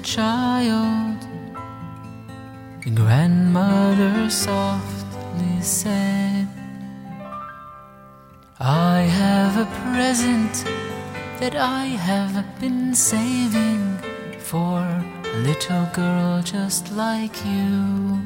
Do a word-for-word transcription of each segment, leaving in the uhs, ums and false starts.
child, the grandmother softly said, I have a present that I have been saving for a little girl just like you.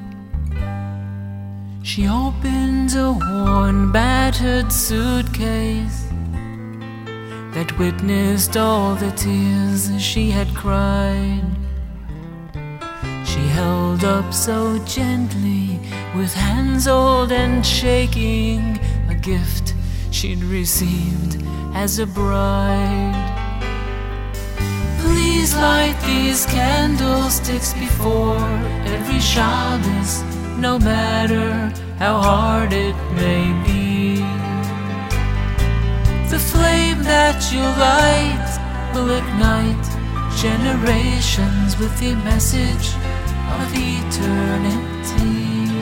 She opened a worn, battered suitcase that witnessed all the tears she had cried. She held up so gently, with hands old and shaking, a gift she'd received as a bride. Please light these candlesticks before every Shabbos, no matter how hard it may be. The flame that you light will ignite generations with the message of eternity.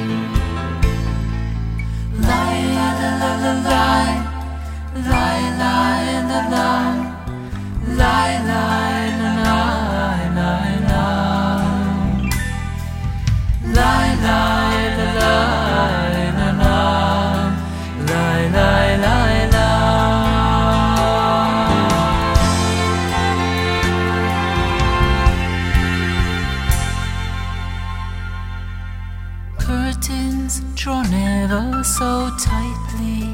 Lie, la la la la lie, lie, lie, la la, lie, lie, la la, lie, lie, lie, lie, la la, la la, lie, lie, lie, lie. Curtains drawn ever so tightly,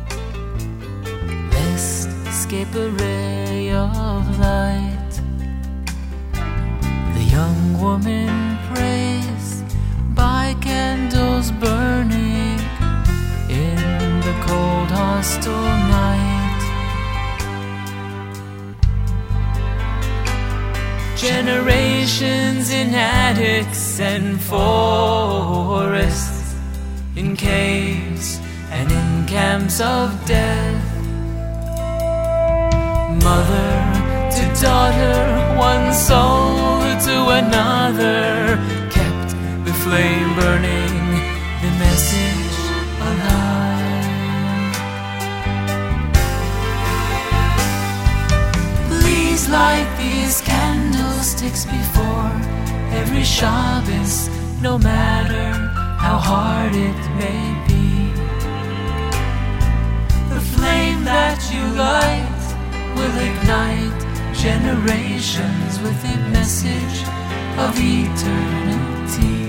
lest escape a ray of light. The young woman prays by candles burning in the cold, hostile night. Generations in attics and forests, in caves and in camps of death. Mother to daughter, one soul to another, kept the flame burning, the message alive. Please light these candlesticks before every Shabbos, no matter how hard it may be. The flame that you light will ignite generations with a message of eternity.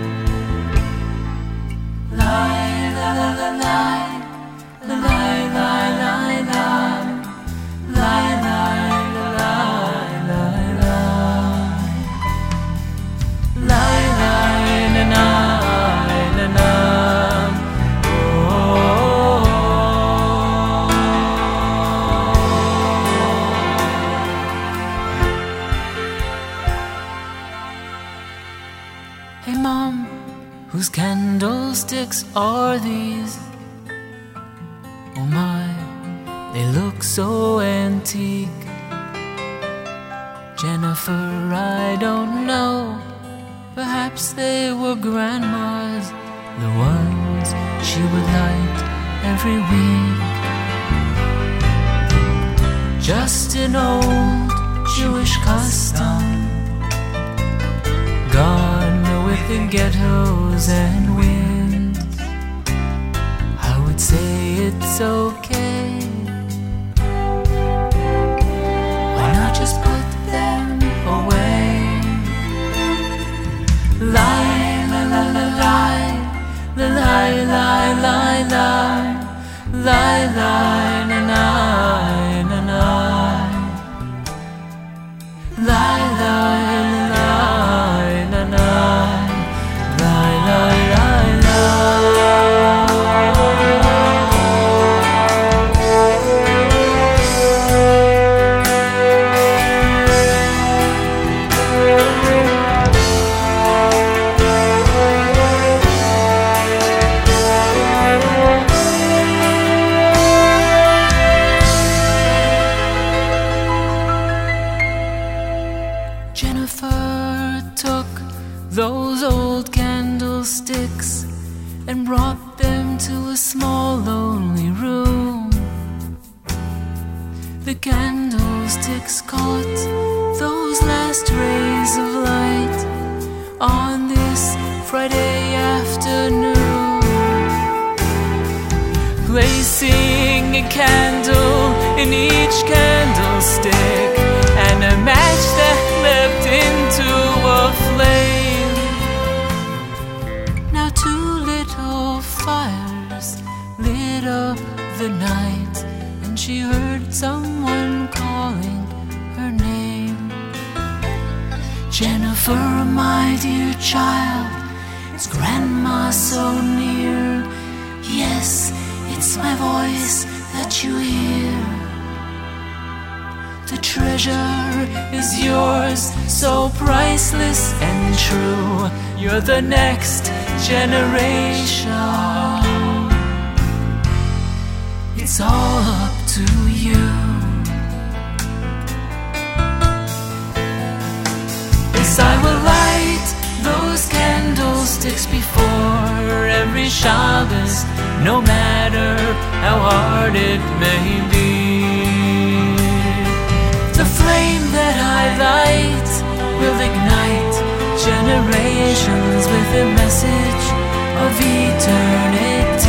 Lie, la la la lie, la lie, lie, lie, lie, lie, lie, la lie, lie, lie, lie, lie, na na, na na. Hey Mom, whose candlesticks are these? Oh my, they look so antique. Jennifer, I don't know, perhaps they were Grandma's, the ones she would light every week. Just an old Jewish custom, gone with the ghettos and winds. I would say it's okay. Why not just put them away? Lie, la la la lie, la lie, lie, lie, lie, lie, lie, na na, na na, lie, lie, lie, na na. Jennifer took those old candlesticks and brought them to a small lonely room. The candlesticks caught those last rays rays of light on this Friday afternoon, placing a candle in each candlestick and a match that leapt into a flame. Now two little fires lit up the night, and she heard someone calling her name. Jennifer, my dear child, is Grandma so near? Yes, it's my voice that you hear. The treasure is yours, so priceless and true. You're the next generation. It's all up to you. Yes, I will light those candlesticks before every Shabbos, no matter how hard it may be. The flame that I light will ignite generations with a message of eternity.